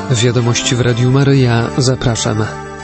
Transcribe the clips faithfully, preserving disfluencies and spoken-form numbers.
Wiadomości w Radiu Maryja. Zapraszam.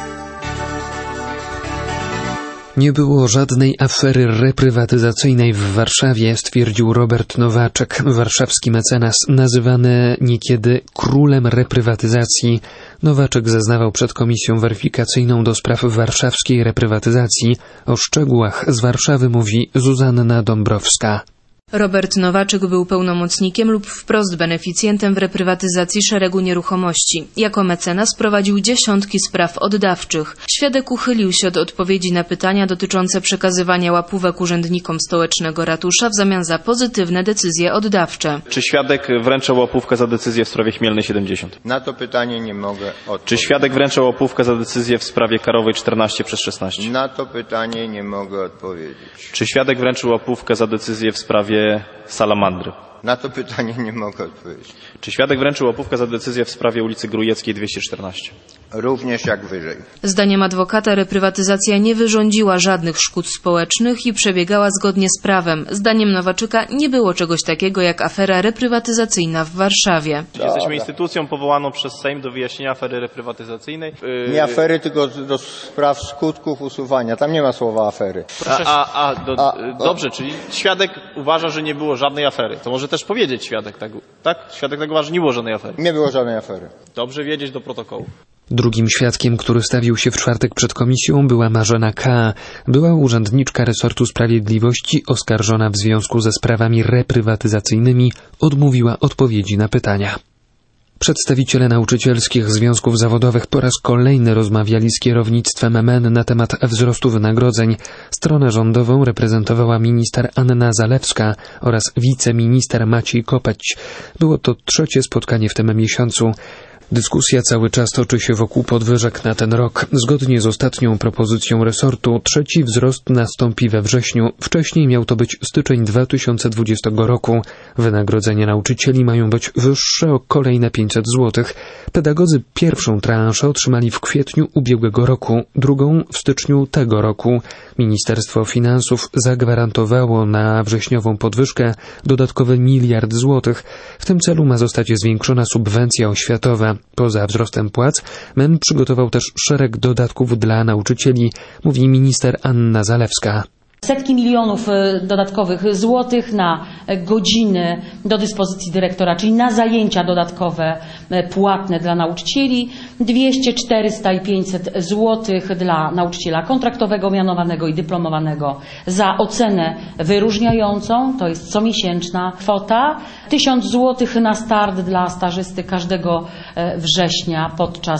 Nie było żadnej afery reprywatyzacyjnej w Warszawie, stwierdził Robert Nowaczek, warszawski mecenas, nazywany niekiedy królem reprywatyzacji. Nowaczek zeznawał przed komisją weryfikacyjną do spraw warszawskiej reprywatyzacji. O szczegółach z Warszawy mówi Zuzanna Dąbrowska. Robert Nowaczek był pełnomocnikiem lub wprost beneficjentem w reprywatyzacji szeregu nieruchomości. Jako mecenas prowadził dziesiątki spraw oddawczych. Świadek uchylił się od odpowiedzi na pytania dotyczące przekazywania łapówek urzędnikom stołecznego ratusza w zamian za pozytywne decyzje oddawcze. Czy świadek wręczał łapówkę za decyzję w sprawie Chmielnej siedemdziesiąt? Na to pytanie nie mogę odpowiedzieć. Czy świadek wręczał łapówkę za decyzję w sprawie Karowej czternaście przez szesnaście? Na to pytanie nie mogę odpowiedzieć. Czy świadek wręczył łapówkę za decyzję w sprawie Salamandry? Na to pytanie nie mogę odpowiedzieć. Czy świadek wręczył łapówkę za decyzję w sprawie ulicy Grujeckiej dwieście czternaście? Również jak wyżej. Zdaniem adwokata reprywatyzacja nie wyrządziła żadnych szkód społecznych i przebiegała zgodnie z prawem. Zdaniem Nowaczyka nie było czegoś takiego jak afera reprywatyzacyjna w Warszawie. Jesteśmy instytucją powołaną przez Sejm do wyjaśnienia afery reprywatyzacyjnej. Nie afery, tylko do spraw skutków usuwania. Tam nie ma słowa afery. A, a, a, do, a dobrze, czyli świadek uważa, że nie było żadnej afery. To może też powiedzieć świadek, tak? tak? Świadek tak uważa, że nie było żadnej afery. Nie było żadnej afery. Dobrze wiedzieć do protokołu. Drugim świadkiem, który stawił się w czwartek przed komisją, była Marzena K. Była urzędniczka resortu sprawiedliwości oskarżona w związku ze sprawami reprywatyzacyjnymi, odmówiła odpowiedzi na pytania. Przedstawiciele nauczycielskich związków zawodowych po raz kolejny rozmawiali z kierownictwem M N na temat wzrostu wynagrodzeń. Stronę rządową reprezentowała minister Anna Zalewska oraz wiceminister Maciej Kopeć. Było to trzecie spotkanie w tym miesiącu. Dyskusja cały czas toczy się wokół podwyżek na ten rok. Zgodnie z ostatnią propozycją resortu trzeci wzrost nastąpi we wrześniu. Wcześniej miał to być styczeń dwa tysiące dwudziestego roku. Wynagrodzenia nauczycieli mają być wyższe o kolejne pięćset złotych. Pedagodzy pierwszą transzę otrzymali w kwietniu ubiegłego roku, drugą w styczniu tego roku. Ministerstwo Finansów zagwarantowało na wrześniową podwyżkę dodatkowy miliard złotych. W tym celu ma zostać zwiększona subwencja oświatowa. Poza wzrostem płac M E N przygotował też szereg dodatków dla nauczycieli, mówi minister Anna Zalewska. Setki milionów dodatkowych złotych na godziny do dyspozycji dyrektora, czyli na zajęcia dodatkowe płatne dla nauczycieli, dwieście, czterysta i pięćset złotych dla nauczyciela kontraktowego, mianowanego i dyplomowanego za ocenę wyróżniającą, to jest comiesięczna kwota, tysiąc złotych na start dla stażysty każdego września podczas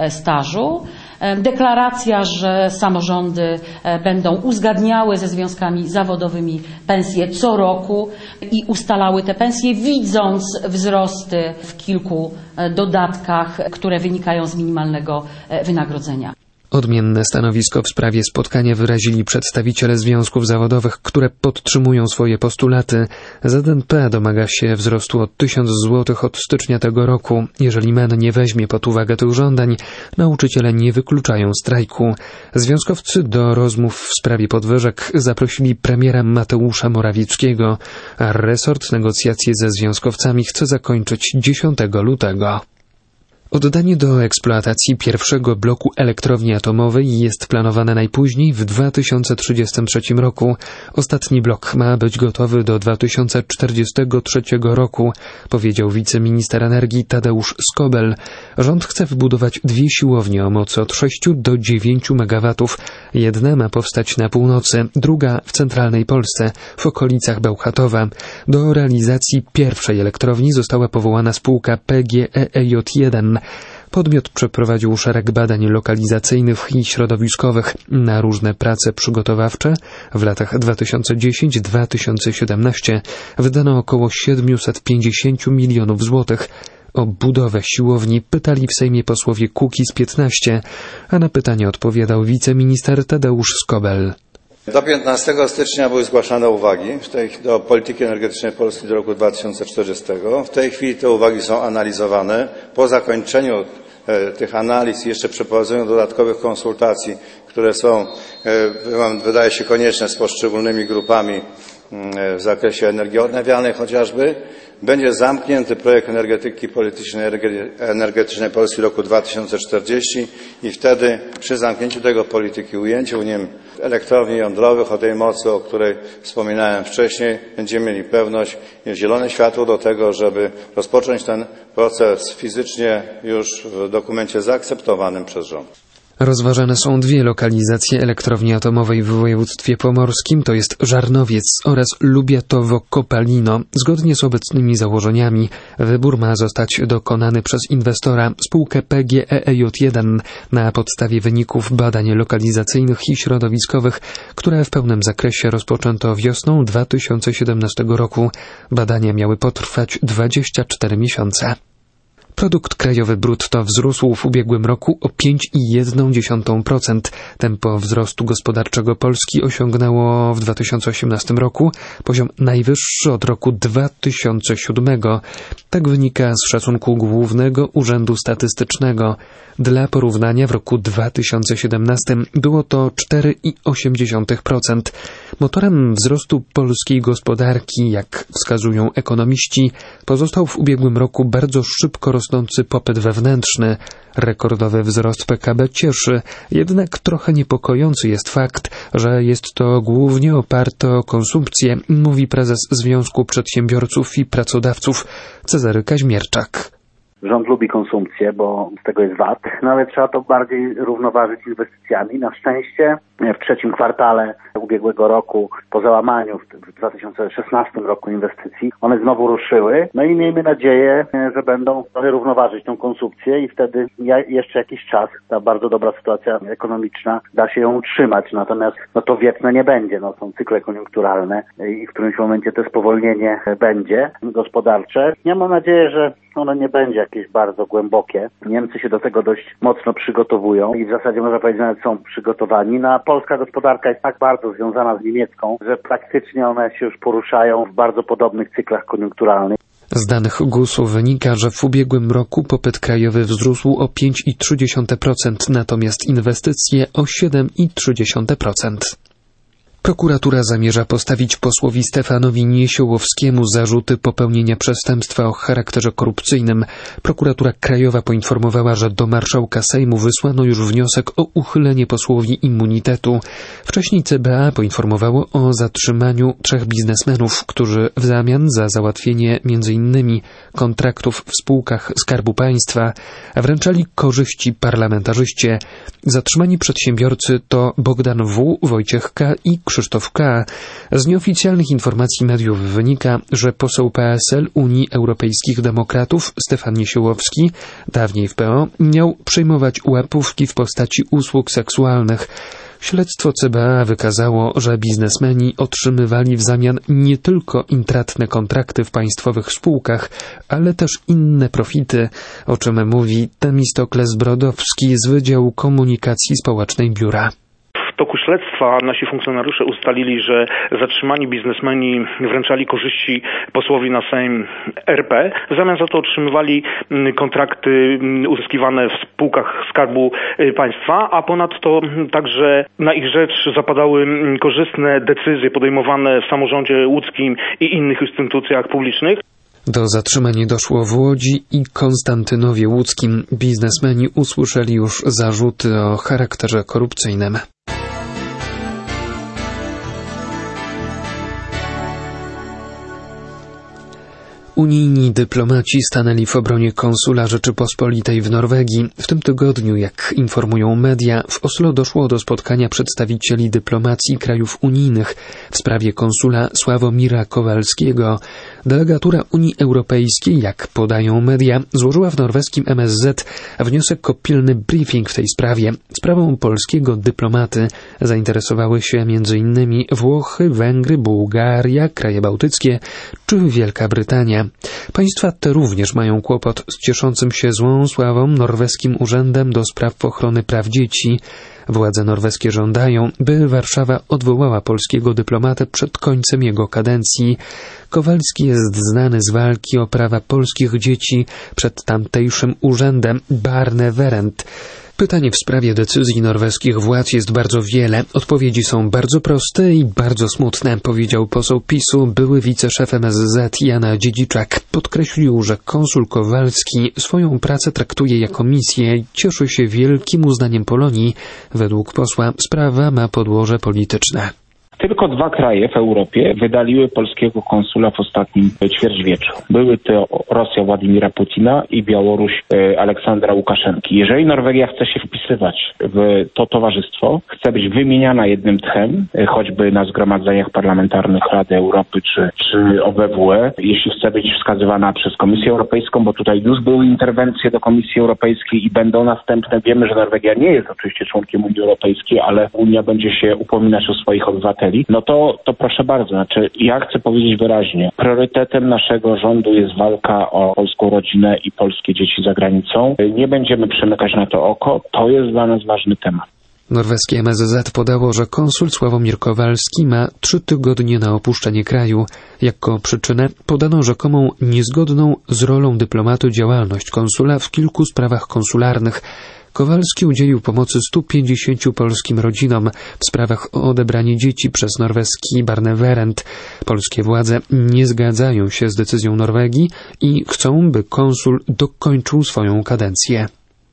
stażu. Deklaracja, że samorządy będą uzgadniały ze związkami zawodowymi pensje co roku i ustalały te pensje, widząc wzrosty w kilku dodatkach, które wynikają z minimalnego wynagrodzenia. Odmienne stanowisko w sprawie spotkania wyrazili przedstawiciele związków zawodowych, które podtrzymują swoje postulaty. Z N P domaga się wzrostu o tysiąc złotych od stycznia tego roku. Jeżeli M E N nie weźmie pod uwagę tych żądań, nauczyciele nie wykluczają strajku. Związkowcy do rozmów w sprawie podwyżek zaprosili premiera Mateusza Morawieckiego, a resort negocjacje ze związkowcami chce zakończyć dziesiątego lutego. Oddanie do eksploatacji pierwszego bloku elektrowni atomowej jest planowane najpóźniej w dwa tysiące trzydziestym trzecim roku. Ostatni blok ma być gotowy do dwa tysiące czterdziestego trzeciego roku, powiedział wiceminister energii Tadeusz Skobel. Rząd chce wybudować dwie siłownie o mocy od sześciu do dziewięciu megawatów. Jedna ma powstać na północy, druga w centralnej Polsce, w okolicach Bełchatowa. Do realizacji pierwszej elektrowni została powołana spółka P G E E J jeden. Podmiot przeprowadził szereg badań lokalizacyjnych i środowiskowych na różne prace przygotowawcze. W latach dwa tysiące dziesiątym do dwa tysiące siedemnastego wydano około siedemset pięćdziesiąt milionów złotych. O budowę siłowni pytali w Sejmie posłowie Kukiz piętnaście, a na pytanie odpowiadał wiceminister Tadeusz Skobel. Do piętnastego stycznia były zgłaszane uwagi w tej, do polityki energetycznej Polski do roku dwa tysiące czterdziestego. W tej chwili te uwagi są analizowane. Po zakończeniu e, tych analiz i jeszcze przeprowadzeniu dodatkowych konsultacji, które są, e, wydaje się, konieczne z poszczególnymi grupami w zakresie energii odnawialnej chociażby. Będzie zamknięty projekt energetyki politycznej energetycznej Polski w roku dwa tysiące czterdziestym i wtedy przy zamknięciu tego polityki, ujęciu w nim elektrowni jądrowych o tej mocy, o której wspominałem wcześniej, będziemy mieli pewność, jest zielone światło do tego, żeby rozpocząć ten proces fizycznie już w dokumencie zaakceptowanym przez rząd. Rozważane są dwie lokalizacje elektrowni atomowej w województwie pomorskim, to jest Żarnowiec oraz Lubiatowo-Kopalino. Zgodnie z obecnymi założeniami wybór ma zostać dokonany przez inwestora, spółkę P G E E J jeden, na podstawie wyników badań lokalizacyjnych i środowiskowych, które w pełnym zakresie rozpoczęto wiosną dwa tysiące siedemnastego roku. Badania miały potrwać dwadzieścia cztery miesiące. Produkt krajowy brutto wzrósł w ubiegłym roku o pięć przecinek jeden procent. Tempo wzrostu gospodarczego Polski osiągnęło w dwa tysiące osiemnastym roku poziom najwyższy od roku dwa tysiące siódmego. Tak wynika z szacunku Głównego Urzędu Statystycznego. Dla porównania w roku dwa tysiące siedemnastym było to cztery przecinek osiem procent. Motorem wzrostu polskiej gospodarki, jak wskazują ekonomiści, pozostał w ubiegłym roku bardzo szybko rosnący popyt wewnętrzny. Rekordowy wzrost P K B cieszy, jednak trochę niepokojący jest fakt, że jest to głównie oparte o konsumpcję, mówi prezes Związku Przedsiębiorców i Pracodawców Cezary Kaźmierczak. Rząd lubi konsumpcję, bo z tego jest V A T, no ale trzeba to bardziej równoważyć inwestycjami. Na szczęście w trzecim kwartale ubiegłego roku, po załamaniu w dwa tysiące szesnastym roku inwestycji, one znowu ruszyły. No i miejmy nadzieję, że będą trochę równoważyć tą konsumpcję i wtedy jeszcze jakiś czas ta bardzo dobra sytuacja ekonomiczna da się ją utrzymać. Natomiast no to wieczne nie będzie. No, są cykle koniunkturalne i w którymś momencie to spowolnienie będzie gospodarcze. Ja mam nadzieję, że ono nie będzie jakieś bardzo głębokie. Niemcy się do tego dość mocno przygotowują i w zasadzie można powiedzieć, nawet są przygotowani. No a polska gospodarka jest tak bardzo związana z niemiecką, że praktycznie one się już poruszają w bardzo podobnych cyklach koniunkturalnych. Z danych gusu wynika, że w ubiegłym roku popyt krajowy wzrósł o pięć przecinek trzy procent, natomiast inwestycje o siedem przecinek trzy procent. Prokuratura zamierza postawić posłowi Stefanowi Niesiołowskiemu zarzuty popełnienia przestępstwa o charakterze korupcyjnym. Prokuratura Krajowa poinformowała, że do marszałka Sejmu wysłano już wniosek o uchylenie posłowi immunitetu. Wcześniej C B A poinformowało o zatrzymaniu trzech biznesmenów, którzy w zamian za załatwienie między innymi kontraktów w spółkach Skarbu Państwa wręczali korzyści parlamentarzyście. Zatrzymani przedsiębiorcy to Bogdan W., Wojciech K. i Krzysztof K. Z nieoficjalnych informacji mediów wynika, że poseł P S L Unii Europejskich Demokratów Stefan Niesiołowski, dawniej w P O, miał przyjmować łapówki w postaci usług seksualnych. Śledztwo C B A wykazało, że biznesmeni otrzymywali w zamian nie tylko intratne kontrakty w państwowych spółkach, ale też inne profity, o czym mówi Temistokles Brodowski z Wydziału Komunikacji Społecznej Biura. W toku śledztwa nasi funkcjonariusze ustalili, że zatrzymani biznesmeni wręczali korzyści posłowi na Sejm R P. W zamian za to otrzymywali kontrakty uzyskiwane w spółkach Skarbu Państwa, a ponadto także na ich rzecz zapadały korzystne decyzje podejmowane w samorządzie łódzkim i innych instytucjach publicznych. Do zatrzymań doszło w Łodzi i Konstantynowie Łódzkim. Biznesmeni usłyszeli już zarzuty o charakterze korupcyjnym. Unijni dyplomaci stanęli w obronie konsula Rzeczypospolitej w Norwegii. W tym tygodniu, jak informują media, w Oslo doszło do spotkania przedstawicieli dyplomacji krajów unijnych w sprawie konsula Sławomira Kowalskiego. Delegatura Unii Europejskiej, jak podają media, złożyła w norweskim M S Z wniosek o pilny briefing w tej sprawie. Sprawą polskiego dyplomaty zainteresowały się między innymi Włochy, Węgry, Bułgaria, kraje bałtyckie czy Wielka Brytania. Państwa te również mają kłopot z cieszącym się złą sławą norweskim Urzędem do Spraw Ochrony Praw Dzieci. Władze norweskie żądają, by Warszawa odwołała polskiego dyplomatę przed końcem jego kadencji. Kowalski jest znany z walki o prawa polskich dzieci przed tamtejszym urzędem Barneverent. Pytań w sprawie decyzji norweskich władz jest bardzo wiele. Odpowiedzi są bardzo proste i bardzo smutne, powiedział poseł PiSu, były wiceszef M S Z Jana Dziedziczak. Podkreślił, że konsul Kowalski swoją pracę traktuje jako misję i cieszy się wielkim uznaniem Polonii. Według posła sprawa ma podłoże polityczne. Tylko dwa kraje w Europie wydaliły polskiego konsula w ostatnim ćwierćwieczu. Były to Rosja Władimira Putina i Białoruś Aleksandra Łukaszenki. Jeżeli Norwegia chce się wpisywać w to towarzystwo, chce być wymieniana jednym tchem, choćby na zgromadzeniach parlamentarnych Rady Europy czy, czy O B W E, jeśli chce być wskazywana przez Komisję Europejską, bo tutaj już były interwencje do Komisji Europejskiej i będą następne. Wiemy, że Norwegia nie jest oczywiście członkiem Unii Europejskiej, ale Unia będzie się upominać o swoich obywateli. No to, to proszę bardzo, znaczy ja chcę powiedzieć wyraźnie, priorytetem naszego rządu jest walka o polską rodzinę i polskie dzieci za granicą. Nie będziemy przymykać na to oko, to jest dla nas ważny temat. Norweskie M S Z podało, że konsul Sławomir Kowalski ma trzy tygodnie na opuszczenie kraju. Jako przyczynę podano rzekomą niezgodną z rolą dyplomatu działalność konsula w kilku sprawach konsularnych. Kowalski udzielił pomocy stu pięćdziesięciu polskim rodzinom w sprawach o odebranie dzieci przez norweski Barneverend. Polskie władze nie zgadzają się z decyzją Norwegii i chcą, by konsul dokończył swoją kadencję.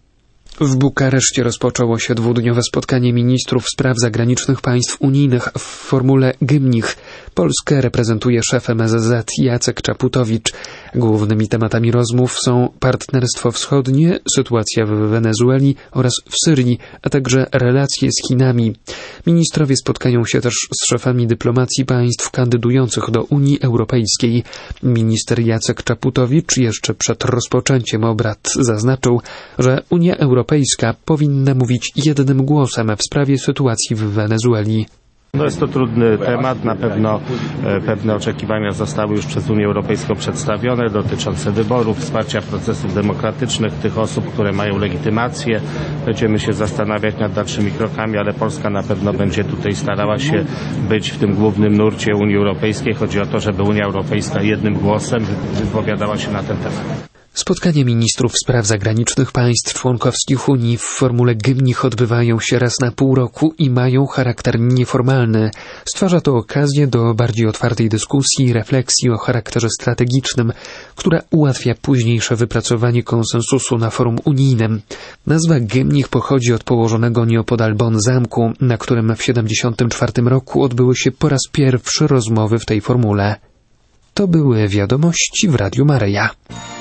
W Bukareszcie rozpoczęło się dwudniowe spotkanie ministrów spraw zagranicznych państw unijnych w formule Gymnich. Polskę reprezentuje szef M S Z Jacek Czaputowicz. Głównymi tematami rozmów są partnerstwo wschodnie, sytuacja w Wenezueli oraz w Syrii, a także relacje z Chinami. Ministrowie spotkają się też z szefami dyplomacji państw kandydujących do Unii Europejskiej. Minister Jacek Czaputowicz jeszcze przed rozpoczęciem obrad zaznaczył, że Unia Europejska Europejska powinna mówić jednym głosem w sprawie sytuacji w Wenezueli. No jest to trudny temat, na pewno e, pewne oczekiwania zostały już przez Unię Europejską przedstawione dotyczące wyborów, wsparcia procesów demokratycznych tych osób, które mają legitymację. Będziemy się zastanawiać nad dalszymi krokami, ale Polska na pewno będzie tutaj starała się być w tym głównym nurcie Unii Europejskiej. Chodzi o to, żeby Unia Europejska jednym głosem wypowiadała się na ten temat. Spotkania ministrów spraw zagranicznych państw członkowskich Unii w formule Gymnich odbywają się raz na pół roku i mają charakter nieformalny. Stwarza to okazję do bardziej otwartej dyskusji i refleksji o charakterze strategicznym, która ułatwia późniejsze wypracowanie konsensusu na forum unijnym. Nazwa Gymnich pochodzi od położonego nieopodal Bonn zamku, na którym w siedemdziesiątym czwartym roku odbyły się po raz pierwszy rozmowy w tej formule. To były wiadomości w Radiu Maryja.